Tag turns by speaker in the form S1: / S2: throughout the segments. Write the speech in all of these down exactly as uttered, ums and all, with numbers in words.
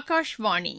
S1: ஆகாஷ்வாணி.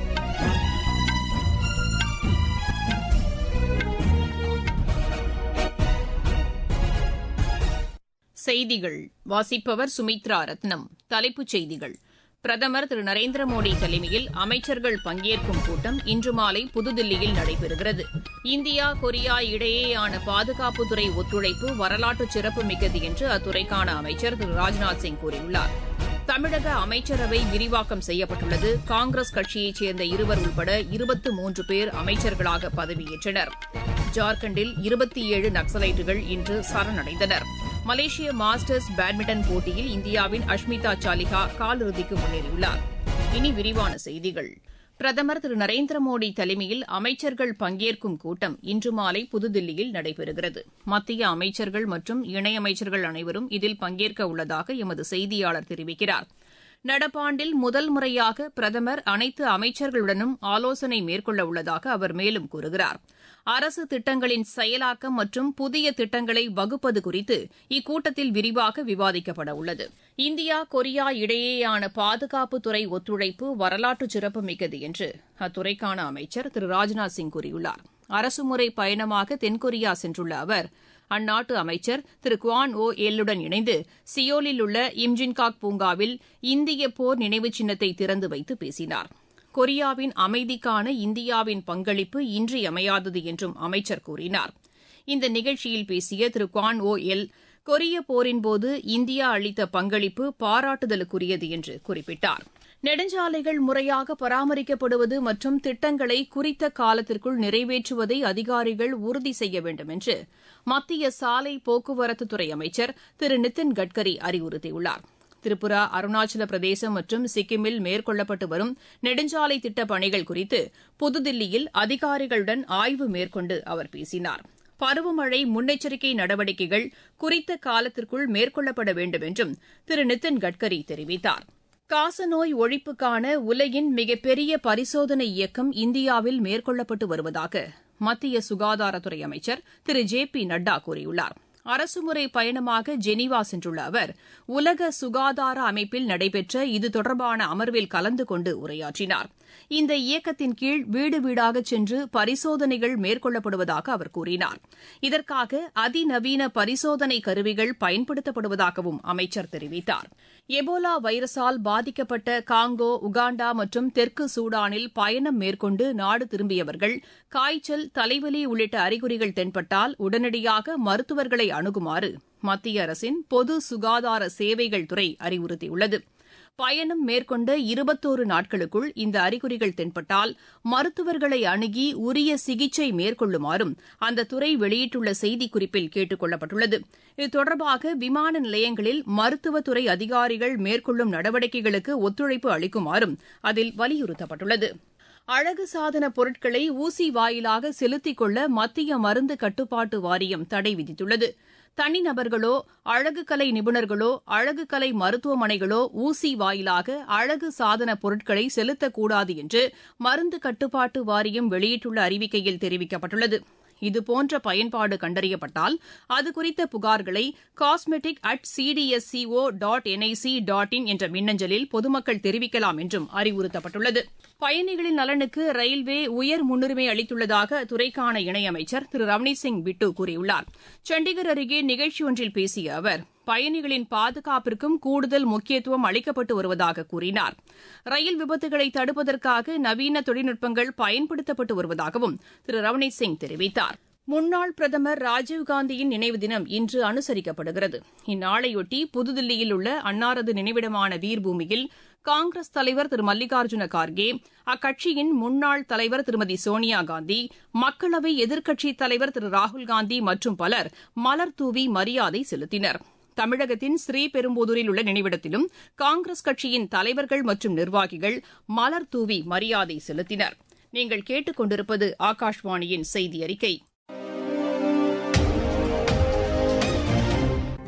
S1: செய்திகள் வாசிப்பவர் சுமித்ரா ரத்னம். தலைப்புச் செய்திகள்: பிரதமர் திரு நரேந்திர மோடி தலைமையில் அமைச்சர்கள் பங்கேற்கும் கூட்டம் இன்று மாலை புதுதில்லியில் நடைபெறுகிறது. இந்தியா கொரியா இடையேயான பாதுகாப்புத்துறை ஒத்துழைப்பு வரலாற்று சிறப்புமிக்கது என்று அத்துறைக்கான அமைச்சர் திரு ராஜ்நாத் சிங் கூறியுள்ளார். தமிழக அமைச்சரவை விரிவாக்கம் செய்யப்பட்டுள்ளது. காங்கிரஸ் கட்சியைச் சேர்ந்த இருவர் உட்பட இருபத்து மூன்று பேர் அமைச்சர்களாக பதவியேற்றனர். ஜார்க்கண்டில் இருபத்தி ஏழு நக்சலைட்டுகள் இன்று சரணடைந்தனர். மலேசிய மாஸ்டர்ஸ் பேட்மிண்டன் போட்டியில் இந்தியாவின் அஷ்மிதா சாலிஹா காலிறுதிக்கு முன்னேறியுள்ளார். இனி விரிவான செய்திகள். பிரதமர் திரு நரேந்திர மோடி தலைமையில் அமைச்சர்கள் பங்கேற்கும் கூட்டம் இன்று மாலை புதுதில்லியில் நடைபெறுகிறது. மத்திய அமைச்சர்கள் மற்றும் இணையமைச்சர்கள் அனைவரும் இதில் பங்கேற்க உள்ளதாக எமது செய்தியாளர் தெரிவிக்கிறார். நடப்பாண்டில் முதல் முறையாக பிரதமர் அனைத்து அமைச்சர்களுடனும் ஆலோசனை மேற்கொள்ள உள்ளதாக அவர் மேலும் கூறுகிறார். அரசு திட்டங்களின் செயலாக்கம் மற்றும் புதிய திட்டங்களை வகுப்பது குறித்து இக்கூட்டத்தில் விரிவாக விவாதிக்கப்பட உள்ளது. இந்தியா கொரியா இடையேயான பாதுகாப்புத்துறை ஒத்துழைப்பு வரலாற்று சிறப்புமிக்கது என்று அத்துறைக்கான அமைச்சர் திரு ராஜ்நாத் சிங் கூறியுள்ளார். அரசுமுறை பயணமாக தென்கொரியா சென்றுள்ள அவர் அந்நாட்டு அமைச்சர் திரு குவான் ஓ எல்லுடன் இணைந்து சியோலில் உள்ள இம்ஜின்காக் பூங்காவில் இந்திய போர் நினைவு சின்னத்தை திறந்து வைத்து பேசினார். கொரியாவின் அமைதிக்கான இந்தியாவின் பங்களிப்பு இன்றியமையாதது என்றும் அமைச்சர் கூறினார். இந்த நிகழ்ச்சியில் பேசிய திரு குவான் ஓ எல், கொரிய போரின்போது இந்தியா அளித்த பங்களிப்பு பாராட்டுதலுக்குரியது என்று குறிப்பிட்டார். நெடுஞ்சாலைகள் முறையாக பராமரிக்கப்படுவது மற்றும் திட்டங்களை குறித்த காலத்திற்குள் நிறைவேற்றுவதை அதிகாரிகள் உறுதி செய்ய வேண்டும் என்று மத்திய சாலை போக்குவரத்துத்துறை அமைச்சர் திரு நிதின் கட்கரி அறிவுறுத்தியுள்ளார். திரிபுரா, அருணாச்சல பிரதேசம் மற்றும் சிக்கிமில் மேற்கொள்ளப்பட்டு வரும் நெடுஞ்சாலை திட்டப் பணிகள் குறித்து புதுதில்லியில் அதிகாரிகளுடன் ஆய்வு மேற்கொண்டு அவர் பேசினார். பருவமழை முன்னெச்சரிக்கை நடவடிக்கைகள் குறித்த காலத்திற்குள் மேற்கொள்ளப்பட வேண்டும் என்றும் திரு நிதின் கட்கரி தெரிவித்தார். காசநோய் ஒழிப்புக்கான உலகின் மிகப்பெரிய பரிசோதனை இயக்கம் இந்தியாவில் மேற்கொள்ளப்பட்டு வருவதாக மத்திய சுகாதாரத்துறை அமைச்சர் திரு ஜே பி நட்டா கூறியுள்ளார். அரசுமுறை பயணமாக ஜெனீவா சென்றுள்ள அவர் உலக சுகாதார அமைப்பில் நடைபெற்ற இது தொடர்பான அமர்வில் கலந்து கொண்டு உரையாற்றினார். இந்த இயக்கத்தின் கீழ் வீடு வீடாக சென்று பரிசோதனைகள் மேற்கொள்ளப்படுவதாக அவர் கூறினார். இதற்காக அதிநவீன பரிசோதனை கருவிகள் பயன்படுத்தப்படுவதாகவும் அமைச்சர் தெரிவித்தார். எபோலா வைரஸால் பாதிக்கப்பட்ட காங்கோ, உகாண்டா மற்றும் தெற்கு சூடானில் பயணம் மேற்கொண்டு நாடு திரும்பியவர்கள் காய்ச்சல், தலைவலி உள்ளிட்ட அறிகுறிகள் தென்பட்டால் உடனடியாக மருத்துவர்களை அணுகுமாறு மத்திய அரசின் பொது சுகாதார சேவைகள் துறை அறிவுறுத்தியுள்ளது. பயணம் மேற்கொண்ட இருபத்தோரு நாட்களுக்குள் இந்த அறிகுறிகள் தென்பட்டால் மருத்துவர்களை அணுகி உரிய சிகிச்சை மேற்கொள்ளுமாறும் அந்த துறை வெளியிட்டுள்ள செய்திக்குறிப்பில் கேட்டுக் கொள்ளப்பட்டுள்ளது. இது தொடர்பாக விமான நிலையங்களில் மருத்துவத்துறை அதிகாரிகள் மேற்கொள்ளும் நடவடிக்கைகளுக்கு ஒத்துழைப்பு அளிக்குமாறும் அதில் வலியுறுத்தப்பட்டுள்ளது. அழகு சாதன பொருட்களை ஊசி வாயிலாக செலுத்திக் கொள்ள மத்திய மருந்து கட்டுப்பாட்டு வாரியம் தடை விதித்துள்ளது. தனிநபர்களோ, அழகு கலை நிபுணர்களோ, அழகு கலை மருத்துவமனைகளோ ஊசி வாயிலாக அழகு சாதன பொருட்களை செலுத்தக்கூடாது என்று மருந்து கட்டுப்பாட்டு வாரியம் வெளியிட்டுள்ள அறிவிக்கையில் தெரிவிக்கப்பட்டுள்ளது. இதுபோன்ற பயன்பாடு கண்டறியப்பட்டால் அது குறித்த புகார்களை cosmetic at CDSCO dot NIC dot in என்ற மின்னஞ்சலில் பொதுமக்கள் தெரிவிக்கலாம் என்றும் அறிவுறுத்தப்பட்டுள்ளது. பயணிகளின் நலனுக்கு ரயில்வே உயர் முன்னுரிமை அளித்துள்ளதாக அத்துறைக்கான இணையமைச்சர் திரு ரவ்னீத் சிங் பிட்டு கூறியுள்ளார். சண்டிகர் அருகே நிகழ்ச்சி ஒன்றில் பேசிய அவர் பயணிகளின் பாதுகாப்பிற்கும் கூடுதல் முக்கியத்துவம் அளிக்கப்பட்டு வருவதாக கூறினார். ரயில் விபத்துகளை தடுப்பதற்காக நவீன தொழில்நுட்பங்கள் பயன்படுத்தப்பட்டு வருவதாகவும் திரு ரவ்னீத் சிங் தெரிவித்தார். முன்னாள் பிரதமர் ராஜீவ்காந்தியின் நினைவு தினம் இன்று அனுசரிக்கப்படுகிறது. இந்நாளையொட்டி புதுதில்லியில் உள்ள அன்னாரது நினைவிடமான வீர்பூமியில் காங்கிரஸ் தலைவர் திரு மல்லிகார்ஜுன கார்கே, அக்கட்சியின் முன்னாள் தலைவர் திருமதி சோனியாகாந்தி, மக்களவை எதிர்க்கட்சித் தலைவர் திரு ராகுல்காந்தி மற்றும் பலர் மலர்தூவி மரியாதை செலுத்தினர். தமிழகத்தின் ஸ்ரீபெரும்புதூரில் உள்ள நினைவிடத்திலும் காங்கிரஸ் கட்சியின் தலைவர்கள் மற்றும் நிர்வாகிகள் மலர் தூவி மரியாதை செலுத்தினர். நீங்கள் கேட்டுக் கொண்டிருப்பது ஆகாஷ்வாணியின் செய்தி அறிக்கை.
S2: ஊரக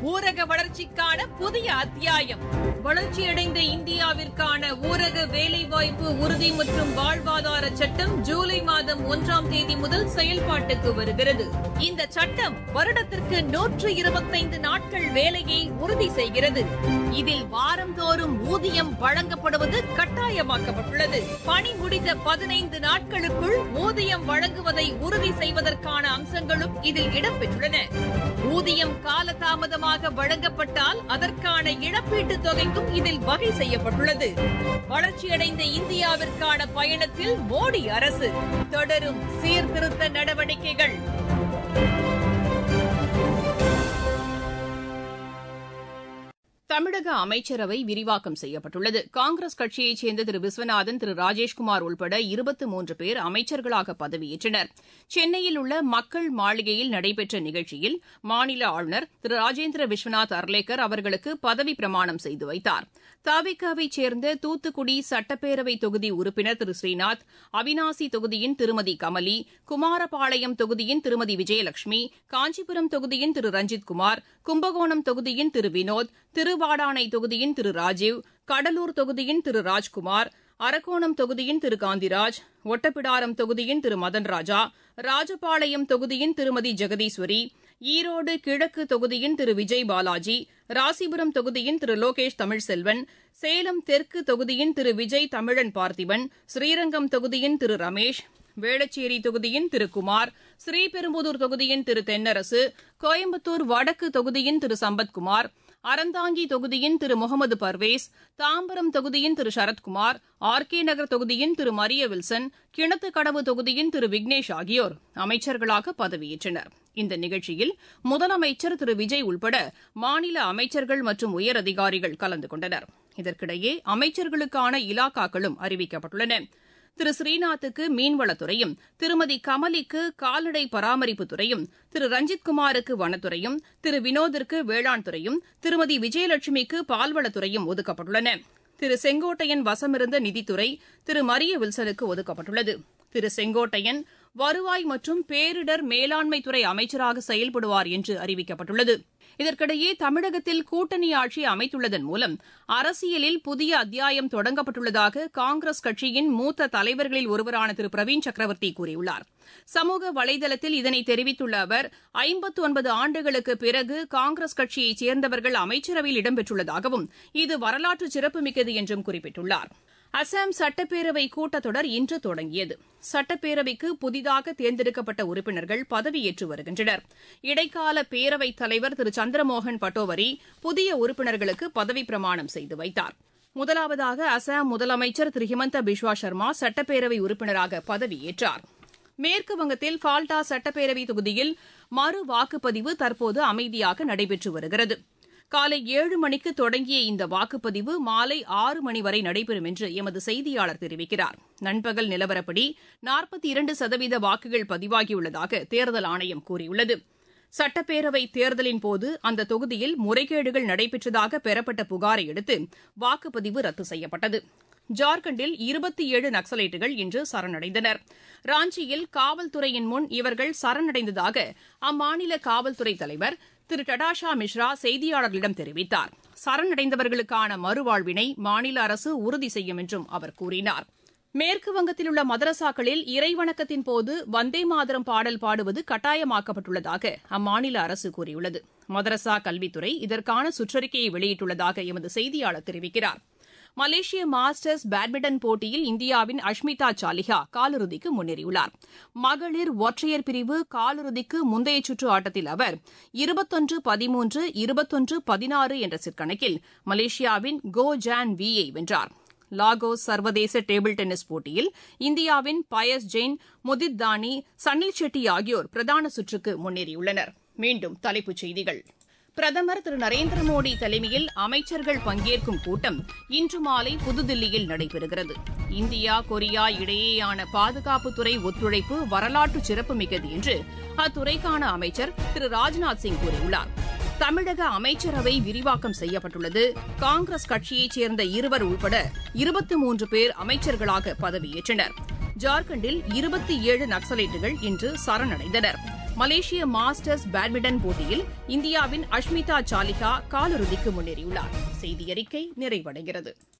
S1: வளர்ச்சிக்கான புதிய அத்தியாயம். வளர்ச்சியடைந்த இந்தியாவிற்கான ஊரக வேலைவாய்ப்பு உறுதி மற்றும் வாழ்வாதார சட்டம் ஜூலை மாதம் ஒன்றாம் தேதி முதல் செயல்பாட்டுக்கு வருகிறது. இந்த சட்டம் வருடத்திற்கு நூற்று இருபத்தைந்து நாட்கள் வேலையை உறுதி செய்கிறது. இதில் வாரந்தோறும் ஊதியம் வழங்கப்படுவது கட்டாயமாக்கப்பட்டுள்ளது. பணி முடிந்த பதினைந்து நாட்களுக்குள் ஊதியம் வழங்குவதை உறுதி செய்வதற்கான அம்சங்களும் இதில் இடம்பெற்றுள்ளன. ஊதியம் காலதாமதமாக வழங்கப்பட்டால் அதற்கான இழப்பீட்டுத் தொகைக்கும் இதில் வகை செய்யப்பட்டுள்ளது. வளர்ச்சியடைந்த இந்தியாவிற்கான பயணத்தில் மோடி அரசு தொடரும் சீர்திருத்த நடவடிக்கைகள். தமிழக அமைச்சரவை விரிவாக்கம் செய்யப்பட்டுள்ளது. காங்கிரஸ் கட்சியைச் சேர்ந்த திரு விஸ்வநாதன், திரு ராஜேஷ்குமார் உள்பட இருபத்து மூன்று பேர் அமைச்சர்களாக பதவியேற்றனர். சென்னையில் உள்ள மக்கள் மாளிகையில் நடைபெற்ற நிகழ்ச்சியில் மாநில ஆளுநர் திரு ராஜேந்திர விஸ்வநாத் அர்லேக்கர் அவர்களுக்கு பதவி பிரமாணம் செய்து வைத்தார். தவிகவைச் சேர்ந்த தூத்துக்குடி சட்டப்பேரவை தொகுதி உறுப்பினர் திரு ஸ்ரீநாத், அவினாசி தொகுதியின் திருமதி கமலி, குமாரபாளையம் தொகுதியின் திருமதி விஜயலட்சுமி, காஞ்சிபுரம் தொகுதியின் திரு ரஞ்சித்குமார், கும்பகோணம் தொகுதியின் திரு வினோத், திருவாடானை தொகுதியின் திரு ராஜீவ், கடலூர் தொகுதியின் திரு ராஜ்குமார், அரக்கோணம் தொகுதியின் திரு காந்திராஜ், ஒட்டப்பிடாரம் தொகுதியின் திரு மதன்ராஜா, ராஜபாளையம் தொகுதியின் திருமதி ஜெகதீஸ்வரி, ஈரோடு கிழக்கு தொகுதியின் திரு விஜய் பாலாஜி, ராசிபுரம் தொகுதியின் திரு லோகேஷ் தமிழ்செல்வன், சேலம் தெற்கு தொகுதியின் திரு விஜய் தமிழன் பார்த்திபன், ஸ்ரீரங்கம் தொகுதியின் திரு ரமேஷ், வேளச்சேரி தொகுதியின் திரு குமார், ஸ்ரீபெரும்புதூர் தொகுதியின் திரு தென்னரசு, கோயம்புத்தூர் வடக்கு தொகுதியின் திரு சம்பத்குமார், அறந்தாங்கி தொகுதியின் திரு முகமது பர்வேஸ், தாம்பரம் தொகுதியின் திரு சரத்குமார், ஆர் கே நகர் தொகுதியின் திரு மரிய வில்சன், கிணத்துக்கடவு தொகுதியின் திரு விக்னேஷ் ஆகியோர் அமைச்சர்களாக பதவியேற்றனர். இந்த நிகழ்ச்சியில் முதலமைச்சர் திரு விஜய் உள்பட மாநில அமைச்சர்கள் மற்றும் உயரதிகாரிகள் கலந்து கொண்டனர். இதற்கிடையே அமைச்சர்களுக்கான இலாக்காக்களும் அறிவிக்கப்பட்டுள்ளன. திரு ஸ்ரீநாத்துக்கு மீன்வளத்துறையும், திருமதி கமலிக்கு கால்நடை பராமரிப்புத்துறையும், திரு ரஞ்சித்குமாருக்கு வனத்துறையும், திரு வினோதிற்கு வேளாண் துறையும், திருமதி விஜயலட்சுமிக்கு பால்வளத்துறையும் ஒதுக்கப்பட்டுள்ளன. திரு செங்கோட்டையன் வசமிருந்த நிதித்துறை திரு மரிய வில்சனுக்கு ஒதுக்கப்பட்டுள்ளது. திரு செங்கோட்டையன் வருவாய் மற்றும் பேரிடர் மேலாண்மைத்துறை அமைச்சராக செயல்படுவார் என்று அறிவிக்கப்பட்டுள்ளது. இதற்கிடையே தமிழகத்தில் கூட்டணி ஆட்சி அமைத்துள்ளதன் மூலம் அரசியலில் புதிய அத்தியாயம் தொடங்கப்பட்டுள்ளதாக காங்கிரஸ் கட்சியின் மூத்த தலைவர்களில் ஒருவரான திரு பிரவீன் சக்கரவர்த்தி கூறியுள்ளார். சமூக வலைதளத்தில் இதனை தெரிவித்துள்ள அவர், ஐம்பத்து ஒன்பது ஆண்டுகளுக்கு பிறகு காங்கிரஸ் கட்சியைச் சேர்ந்தவர்கள் அமைச்சரவையில் இடம்பெற்றுள்ளதாகவும் இது வரலாற்று சிறப்புமிக்கது என்றும் குறிப்பிட்டுள்ளார். அசாம் சட்டப்பேரவை கூட்டத்தொடர் இன்று தொடங்கியது. சட்டப்பேரவைக்கு புதிதாக தேர்ந்தெடுக்கப்பட்ட உறுப்பினர்கள் பதவியேற்று வருகின்றனர். இடைக்கால பேரவைத் தலைவர் திரு சந்திரமோகன் பட்டோவரி புதிய உறுப்பினர்களுக்கு பதவிப் பிரமாணம் செய்து வைத்தார். முதலாவதாக அசாம் முதலமைச்சர் திரு ஹிமந்த பிஸ்வா சர்மா சட்டப்பேரவை உறுப்பினராக பதவியேற்றார். மேற்குவங்கத்தில் ஃபால்டா சட்டப்பேரவை தொகுதியில் மறு வாக்குப்பதிவு தற்போது அமைதியாக நடைபெற்று வருகிறது. காலை ஏழு மணிக்கு தொடங்கிய இந்த வாக்குப்பதிவு மாலை ஆறு மணி வரை நடைபெறும் என்று எமது செய்தியாளர் தெரிவிக்கிறார். நண்பகல் நிலவரப்படி நாற்பத்தி இரண்டு சதவீத வாக்குகள் பதிவாகியுள்ளதாக தேர்தல் ஆணையம் கூறியுள்ளது. சட்டப்பேரவை தேர்தலின் போது அந்த தொகுதியில் முறைகேடுகள் நடைபெற்றதாக பெறப்பட்ட புகாரை அடுத்து வாக்குப்பதிவு ரத்து செய்யப்பட்டது. ஜார்க்கண்டில் இருபத்தி ஏழு நக்சலைட்டுகள் இன்று சரணடைந்தனர். ராஞ்சியில் காவல்துறையின் முன் இவர்கள் சரணடைந்ததாக அம்மாநில காவல்துறை தலைவர் திரு டடாஷா மிஸ்ரா செய்தியாளர்களிடம் தெரிவித்தார். சரணடைந்தவர்களுக்கான மறுவாழ்வினை மாநில அரசு உறுதி செய்யும் என்றும் அவர் கூறினார். மேற்குவங்கத்தில் உள்ள மதரசாக்களில் இறைவணக்கத்தின் போது வந்தே மாதரம் பாடல் பாடுவது கட்டாயமாக்கப்பட்டுள்ளதாக அம்மாநில அரசு கூறியுள்ளது. மதரசா கல்வித்துறை இதற்கான சுற்றறிக்கையை வெளியிட்டுள்ளதாக எமது செய்தியாளர் தெரிவிக்கிறார். மலேசிய மாஸ்டர்ஸ் பேட்மிண்டன் போட்டியில் இந்தியாவின் அஷ்மிதா சாலிஹா காலிறுதிக்கு முன்னேறியுள்ளார். மகளிர் ஒற்றையர் பிரிவு காலிறுதிக்கு முந்தைய சுற்று ஆட்டத்தில் அவர் இருபத்தொன்று பதிமூன்று இருபத்தொன்று பதினாறு என்ற சிற்கணக்கில் மலேசியாவின் கோ ஜான் வீயை வென்றார். லாகோஸ் சர்வதேச டேபிள் டென்னிஸ் போட்டியில் இந்தியாவின் பயஸ் ஜெயின், முதித் தானி, சனில் ஷெட்டி ஆகியோர் பிரதான சுற்றுக்கு முன்னேறியுள்ளனர். மீண்டும் தலைப்புச் செய்திகள். பிரதமர் திரு நரேந்திர மோடி தலைமையில் அமைச்சர்கள் பங்கேற்கும் கூட்டம் இன்று மாலை புதுதில்லியில் நடைபெறுகிறது. இந்தியா கொரியா இடையேயான பாதுகாப்புத்துறை ஒத்துழைப்பு வரலாற்று சிறப்புமிக்கது என்று அத்துறைக்கான அமைச்சர் திரு ராஜ்நாத் சிங் கூறியுள்ளார். தமிழக அமைச்சரவை விரிவாக்கம் செய்யப்பட்டுள்ளது. காங்கிரஸ் கட்சியைச் சேர்ந்த இருவர் உள்பட இருபத்தி மூன்று பேர் அமைச்சர்களாக பதவியேற்றனர். ஜார்க்கண்டில் இருபத்தி ஏழு நக்சலைட்டுகள் இன்று சரணடைந்தனர். மலேசிய மாஸ்டர்ஸ் பேட்மிண்டன் போட்டியில் இந்தியாவின் அஷ்மிதா சாலிஹா காலிறுதிக்கு முன்னேறியுள்ளார். செய்தி அறிக்கை நிறைவடைகிறது.